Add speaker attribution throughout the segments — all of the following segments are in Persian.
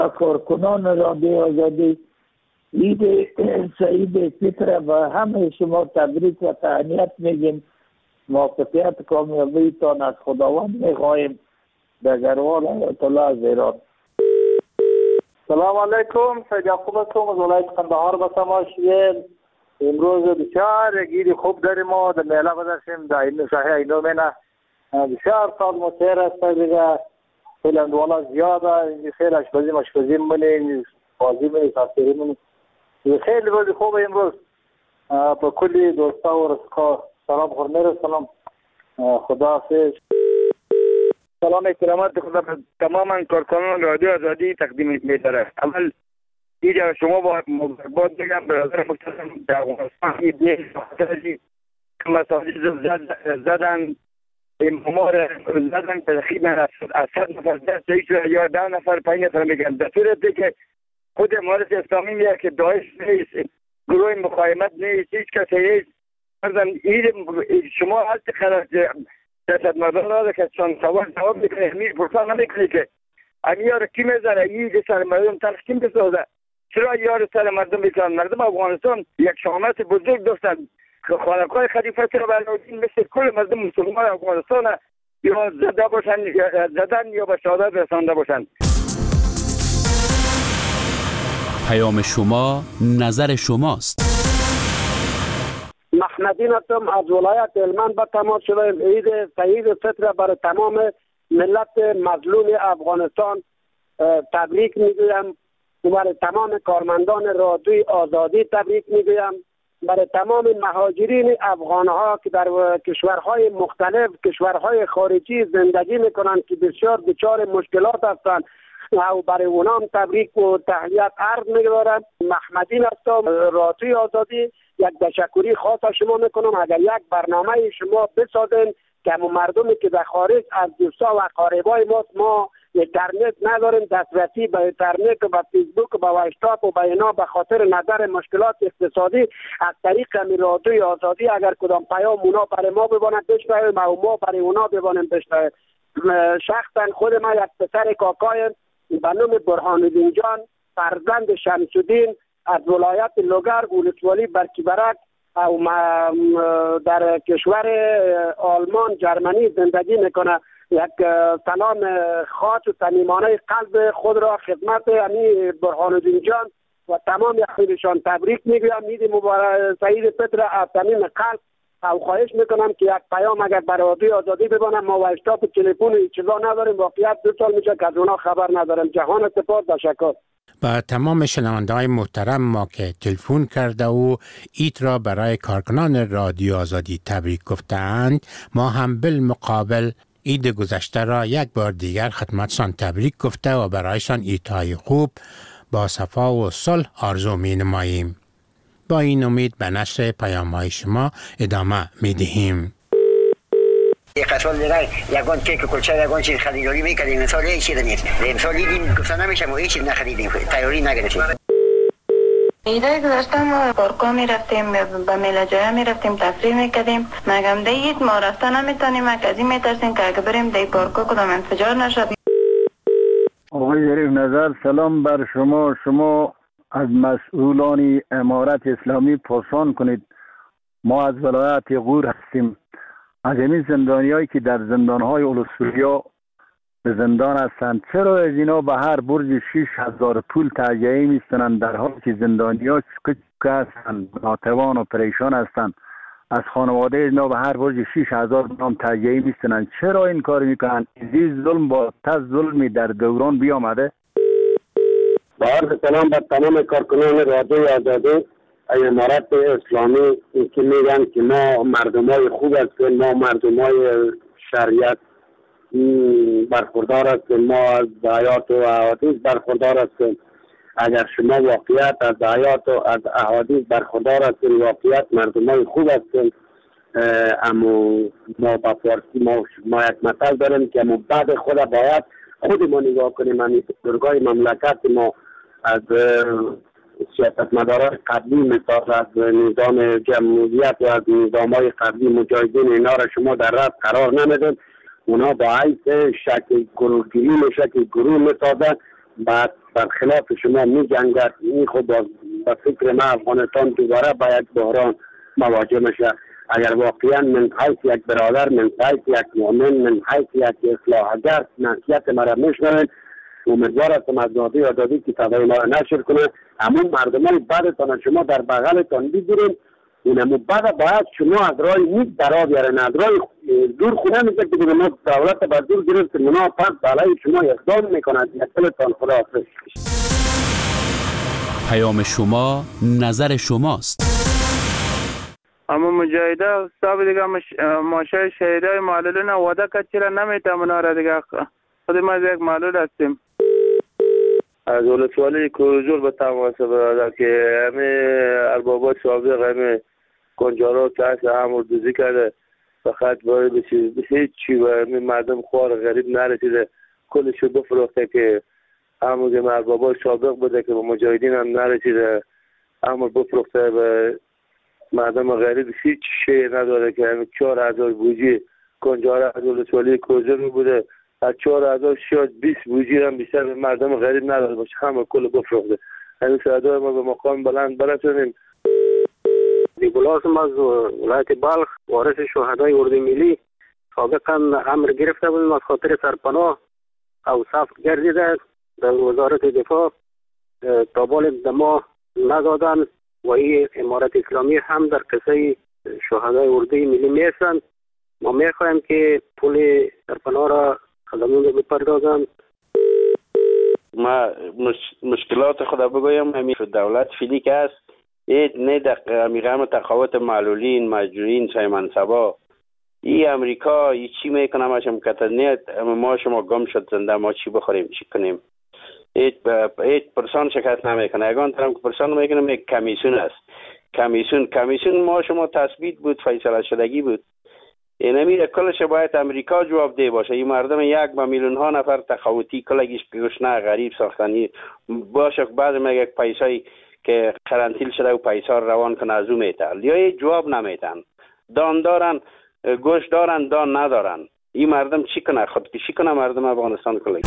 Speaker 1: کارکنان رادیو آزادی عید سعید فطر و همه شما تبریک و تهنیت میگیم. موفقیت کامیابی تان از خداوند میخواهیم. دگروار آیت الله از ایران.
Speaker 2: سلام علیکم، سید یعقوب هستم از ولایت قندهار به تماشای. امروز بسیار عید خوب داریم ما در میله گذاشتیم در این شهر اینومنه. بسیار سال متیر است دیگه. خیلی اندوالا زیاده. خیلی اشپزی منی بازی منی تاثیری منی. خیلی روز خوب امروز. با کلی دوستا و رسکا سلام خورمیر سلام. خدا حافظ.
Speaker 3: سلام احترامات خدا به تماما کارکنان رادیو آزادی تقدیم می‌دارم. اول اینجا شما با مبارکباد میگم برادر محترم در افغانستان این مساجد زدن امامار زدن تقریبا از 100 نفر دست یا 10 نفر 5 نفر میگن در صورتی که خود امارت اسلامی میگه که داعش نیست، گروه مقاومت نیست، هیچ کسی نیست. شما حالت خلاص دست مردم را که چون سوال جواب میکنه همین پرسان نمیکنه که امی یار کی میزنه این سر مردم تلخ کی بسازه. چرا یار سر مردم میکنن؟ مردم افغانستان یک شامت بزرگ داشتن که خانقاه خلیفه علاءالدین مثل کل مردم مسلمان افغانستان یا زده باشن زدن یا به شهادت رسانده باشن.
Speaker 4: پیام شما نظر شماست.
Speaker 5: محمدین هستم از ولایت هلمند به تماس شدیم. عید سعید فطر برای تمام ملت مظلوم افغانستان تبریک میگویم. برای تمام کارمندان رادیوی آزادی تبریک میگویم. برای تمام مهاجرین افغان ها که در کشورهای مختلف کشورهای خارجی زندگی میکنند که بسیار دچار مشکلات هستند و برای اونام تبریک و تحیت عرض می‌دارم. محمدین هستم رادیوی آزادی. یک تشکری خاص از شما میکنم. اگر یک برنامه شما بسازین که مردمی که در خارج از دوستا و اقاربای ما اینترنت نداریم، دسترسی به اینترنت و به فیسبوک و به واتساپ و به اینا به خاطر نظر مشکلات اقتصادی از طریق رادیوی آزادی اگر کدام پیام اونا برای ما ببانند بشنویم و ما برای اونا ببانیم بشنویم. شخصا خود من یک پسر کاکایم به نام برهان‌الدین جان فرزند شمس‌الدین از ولایت لوگر ولسوالی برکیبرک او در کشور آلمان جرمنی زندگی میکنه. یک سلام خاص و صمیمانه قلب خود را خدمت امی برهان‌الدین جان و تمام یخیرشان تبریک میگویم. عید مبارک سعید فطر از صمیم قلب او خواهش میکنم که یک پیام اگر برای رادیو آزادی ببانم ما و اشتاپ تلفن هیچ چیزا نداریم. واقعیت 2 سال میشه که از اونا خبر ندارم. جهان سپاس تشکر.
Speaker 6: با تمام شنونده‌های محترم ما که تلفن کرده و عید را برای کارکنان رادیو آزادی تبریک گفتند، ما هم بالمقابل عید گذشته را یک بار دیگر خدمتشان تبریک گفته و برایشان عیدهای خوب با صفا و صلح آرزو می نماییم. با این امید به نشر پیام‌های شما ادامه می دهیم.
Speaker 7: یک سال دیگه یگان کیک کلچه یگان چیز خریداری میکردیم. امسال هیچ چیز نیست. امسال دیدیم گفتن نمیشه ما هیچ چیز نخریدیم. تیاری نگرفتیم.
Speaker 8: عیدای گذشته ما پارکا میرفتیم به میله‌جای میرفتیم تفریح میکردیم. مگم ده عید ما رفتن نمیتونیم. از این میترسیم که اگه بریم ده پارکا کدام انفجار نشد.
Speaker 9: آقای ظریف نظر سلام بر شما. شما از مسئولان امارت اسلامی پرسان کنید. ما از ولایت غور هستیم. از این زندانیایی که در زندانهای اولوسوریا به زندان هستند چرا از اینا به هر برج 6000 پول تهیه میستنند در حالی که زندانی‌ها هستند ناتوان و پریشان هستند؟ از خانواده اینا به هر برج 6000 نام تهیه میستنند. چرا این کار میکنند؟ این ظلم با تز ظلمی در دوران بیامده.
Speaker 5: با عرض سلام بر تمام کارکنان رادیو آزادی امارت اسلامی که میگن که ما مردمای خوب هستیم، ما مردمای شریعت برخوردار هستیم، ما از آیات و احادیث برخوردار هستیم. اگر شما واقعیت از آیات و از احادیث برخوردار هستیم، واقعیت مردمای خوب هستیم، اما ما با فارسی ما یک مثل داریم که ما بعد خود باید خود ما نگاه کنیم. من بزرگای مملکت ما از سیاستمداران قبلی مثال از نظام جمهوریت و از نظام‌های قبلی مجاهدین اینا را شما در رأس قرار نمیدید. اونا با حیث شکل گروهگیری شکل گروه میسازن بعد برخلاف شما می جنگد. این خود به فکر ما افغانستان دوباره با یک بحران مواجه میشه. اگر واقعا من حیث یک برادر، من حیث یک مؤمن، من حیث یک اصلاحگر نصیحت مرا میشنوید، امیدوار هستم از نادی و دادی که صدای ما را نشر کنه. همون مردمان بعدتان شما در بغلتان بگیرین، اینمو بعد باید شما از راه نیک درا بیارن، از راه دور خونه میگه که دیگه ما دولت با دور گرفتیم، اونا پس بالای شما اقدام میکنند. یکلتان خدا حافظ.
Speaker 4: پیام شما نظر شماست.
Speaker 10: اما مجاهده صاحب دیگه ماشه شهیدای معلولین وعده کرد چرا نمیتم اونا را دیگه خود ما از یک معلول هستیم.
Speaker 11: از ولسوالی کوزور به تماس برادر که همه اربابات سابق همه کنجارا تحت همون دوزی کرده، فقط باید هیچ چی و همه مردم خوار غریب نرسیده، کلشو بفروخته که همون که اربابات سابق بوده که به مجاهدین هم نرسیده، همون بفروخته به مردم غریب هیچ شی نداره که همه 4000 بوجی کنجارا از ولسوالی کوزور بوده، از 4000 شاید 20 بوجی هم بیشتر به مردم غریب نداره باشه، همه کل بفروخته. همین صدای ما به مقام بلند برسونیم.
Speaker 5: دیگلاسم از ولایت بلخ، وارث شهدای اردوی ملی، سابقا امر گرفته بودیم از خاطر سرپناه او صف گردیده در وزارت دفاع، تا بال ما ندادن و این امارت اسلامی هم در قصه شهدای اردوی ملی میستند. ما میخوایم که پول سرپناه را خدمون رو بپردازند.
Speaker 12: ما مشکلات خدا بگویم، همین دولت فیلی که هست نه در میگم تقاوت معلولین، مجروحین، سای منصبا، این امریکا ای چی میکنه ماشم کتنیت، ما شما گم شد زنده، ما چی بخوریم چی کنیم، هیچ پرسان شکست نمیکنه. اگان طرف که پرسان میکنم یک کمیسیون است، کمیسیون ما شما تثبیت بود، فیصله شدگی بود، اینمی کلش باید امریکا جواب ده باشه. این مردم 1 میلیون ها نفر تقاوتی کلگیش گشنه غریب ساختنی باشه، بعد میگه پیسایی که قرنطیل شده و پیسا روان کنه از او میتن، یا جواب نمیتن، دان دارن گوش دارن دان ندارن. این مردم چی کنه؟ خودکشی کنه مردم افغانستان کلگی.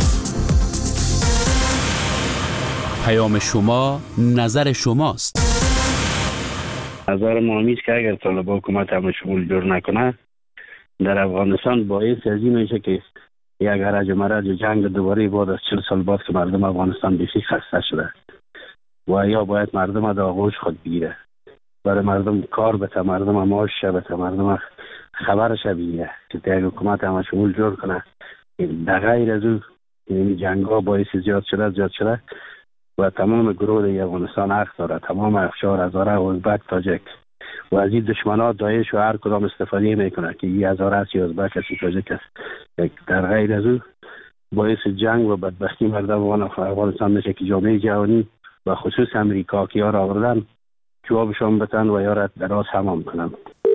Speaker 4: پیام شما نظر شماست.
Speaker 12: نظر ما همیست که اگر طالبان حکومت همه شمول جور نکنه در افغانستان باعث از این میشه که یک هرج و مرج جنگ دوباره بعد از 40 سال بعد که مردم افغانستان بسیار خسته شده و یا باید مردم در آغوش خود بگیره، برای مردم کار بده، مردم معاش بده، مردم خبرش بگیره که یک حکومت همه شمول جور کنه. در غیر از او این جنگ ها باعث زیاد شده و تمام گروه در افغانستان حق داره، تمام افشار هزاره ازبک تاجک و از این دشمنات داعش و هر کدام استفاده میکنه که این هزاره است یا ازبک است یا تاجک است. در غیر از او باعث جنگ و بدبختی مردم افغانستان میشه که جامعه جهانی و خصوص امریکا که یار آوردن جوابشان بتن و یار دراز تمام کنن.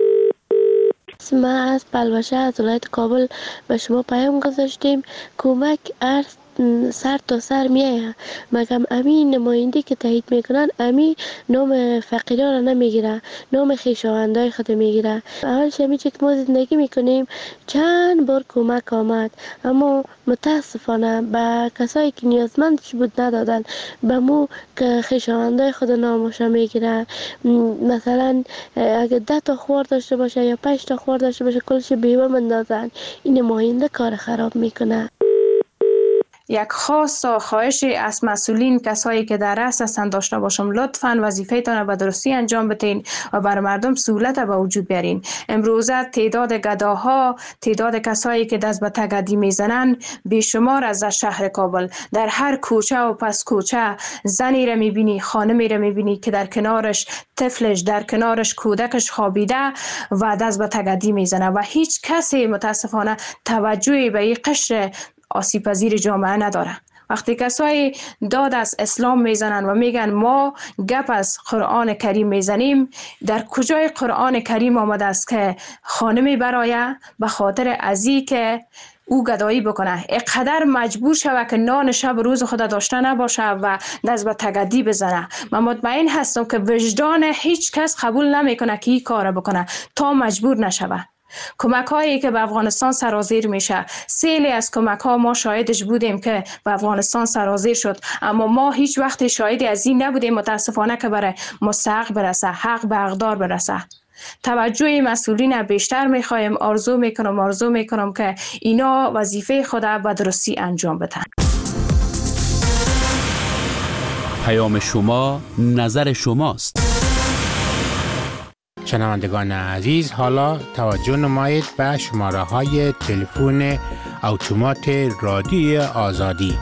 Speaker 13: ما از پلوشه از ولایت کابل به شما پیام گذاشتیم، کمک ارز سر تا سر میایه، مگم امین نماینده که تایید میکنن امین نام فقیران را نمیگیره، نام خویشاوندای خود میگیره. اولش همی که ما زندگی میکنیم چند بار کمک آمد، اما متاسفانه به کسایی که نیازمندش بود ندادن، به مو که خویشاوندای خود نامش میگیره. مثلا اگه 10 تا خوار داشته باشه یا 5 تا خوار داشته باشه کلش بیوه مندازن. این نماینده کار خراب میکنه.
Speaker 14: یک خواهش از مسئولین، کسایی که در رأس هستند داشته باشم، لطفاً وظیفه‌تان به درستی انجام بدین و بر مردم سهولت به وجود بیارین. امروزه تعداد گداها، تعداد کسایی که دست به تگدی میزنن بیشمار از شهر کابل. در هر کوچه و پس کوچه زنی را میبینی، خانمی را میبینی که در کنارش طفلش، در کنارش کودکش خوابیده و دست به تگدی میزنه و هیچ کسی متاسفانه توجهی به این قشر آسیب پذیر جامعه نداره. وقتی کسایی داد از اسلام میزنن و میگن ما گپ از قرآن کریم میزنیم، در کجای قرآن کریم آمده است که خانمی برای به خاطر ازی که او گدایی بکنه اقدر مجبور شود که نان شب روز خود داشته نباشه و دست به تگدی بزنه؟ من مطمئن هستم که وجدان هیچ کس قبول نمیکنه که این کار بکنه تا مجبور نشود. کمک هایی که به افغانستان سرازیر میشه، سیلی از کمک ها ما شاهدش بودیم که به افغانستان سرازیر شد، اما ما هیچ وقت شاهدی از این نبودیم متاسفانه که برای مستحق برسه، حق به حقدار برسه. توجه مسئولین بیشتر میخوایم. آرزو میکنم که اینا وظیفه خود به درستی انجام بدن.
Speaker 4: پیام شما نظر شماست.
Speaker 6: شنوندگان عزیز، حالا توجه نمایید به شماره های تلفن اتومات رادیو آزادی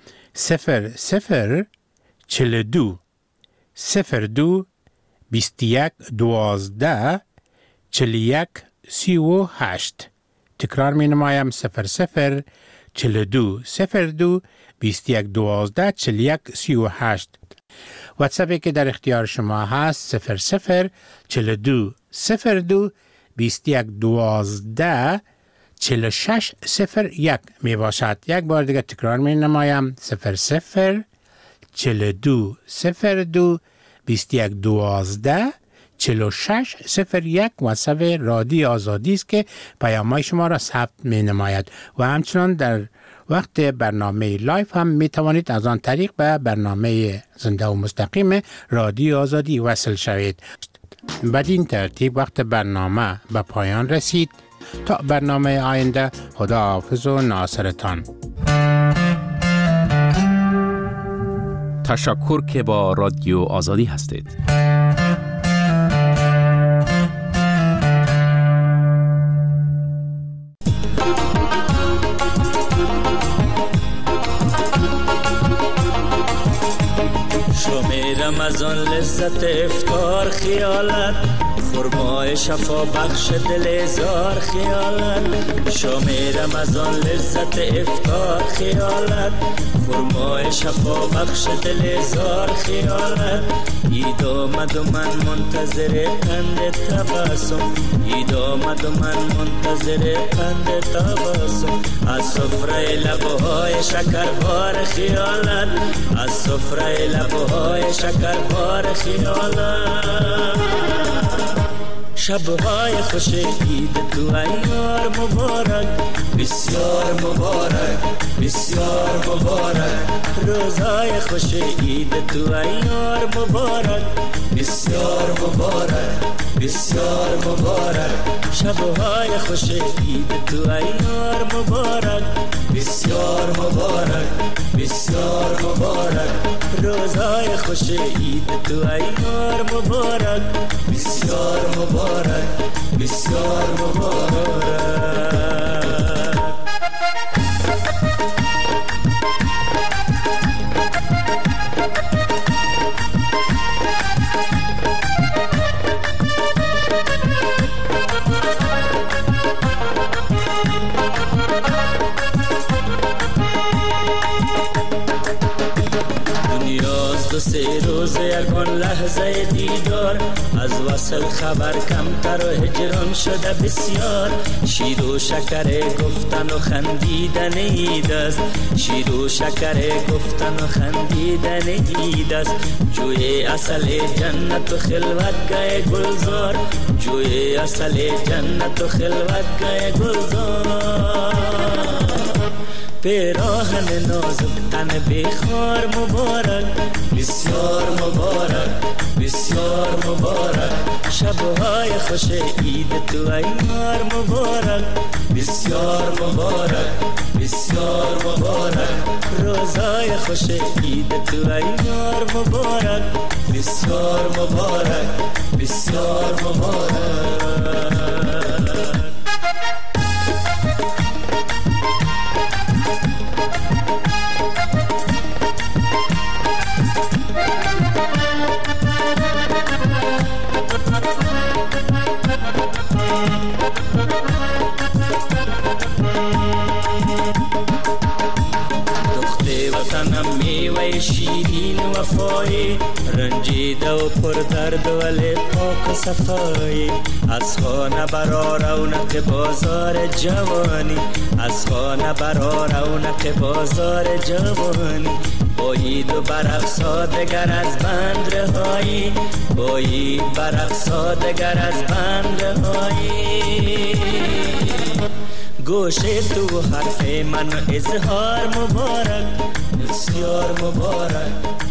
Speaker 6: 00 42 02 21 12 41 38. تکرار می نمایم 00 42 02 21 12 41 38. واتساپی که در اختیار شما هست 00 42 02 21 12 46 01 می باشد. یک بار دیگه تکرار می نمایم 00 42 02 21 12 46 01. واتساپ رادیو آزادی است که پیام‌های شما را ثبت می نماید و همچنان در وقت برنامه لایف هم می توانید از آن طریق به برنامه زنده و مستقیم رادیو آزادی وصل شوید. بدین ترتیب وقت برنامه به پایان رسید. تا برنامه آینده، خدا حافظ و ناصرتان.
Speaker 4: تشکر که با رادیو آزادی هستید.
Speaker 15: شمیرم از آن لذت افطار خیالت، خرمای شفا بخش دل زار خیالت. شمیرم از آن لذت افطار خیالت، خرمای شفا بخش دل زار خیالت. عید آمد و من منتظر قند تبسم، عید آمد و من منتظر قند تبسم. از سفره لبهای شکربار خیالت، از سفره لبهای شکربار خیالت. شبهای خوش عید تو ایار مبارک، بسیار مبارک بسیار مبارک. روزهای خوش عید تو ایار مبارک، بسیار مبارک بسیار مبارک. شبهای خوش عید تو ایار مبارک، بسیار مبارک بسیار مبارک. روزهای خوش عید تو ایار مبارک، بسیار مبارک بسیار مبارک. سه روز یکان لحظه دیدار، از وصل خبر کمتر و هجران شده بسیار. شیر و شکر گفتن و خندیدن عید است، شیر و شکر گفتن و خندیدن عید است. جوی اصل جنت و خلوتگاه گلزار، جوی اصل جنت و خلوتگاه گلزار. پیراهن نازک تن بخار مبارک، بسیار مبارک بسیار مبارک. شبهای خوش عید تو ایار مبارک، بسیار مبارک بسیار مبارک. روزای خوش عید تو ایار مبارک، بسیار مبارک بسیار مبارک. شیرین وفایی، رنجیده و پر درد ولی پاک و صفایی. از خانه برا رونق بازار جوانی، از خانه برا رونق بازار جوانی. با عید و برقصا دگر از بند رهایی، با عید برقصا دگر از بند رهایی. گوش تو حرف من اظهار مبارک، بسیار مبارک،